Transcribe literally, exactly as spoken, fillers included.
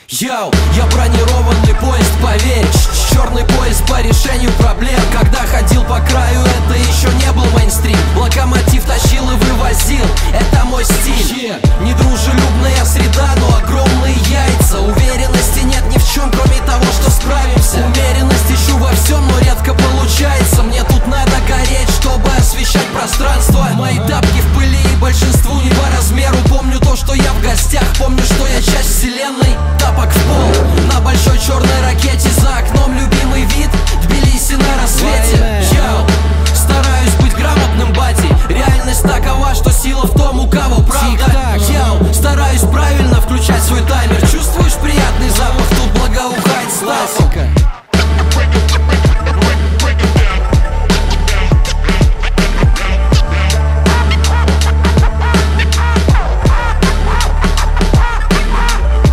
Йоу, я бронированный поезд, поверь, черный поезд по решению проблем. Когда ходил по краю, это еще не был мейнстрим. Локомотив тащил и вывозил, это мой стиль. yeah. Недружелюбная среда, но огромные яйца.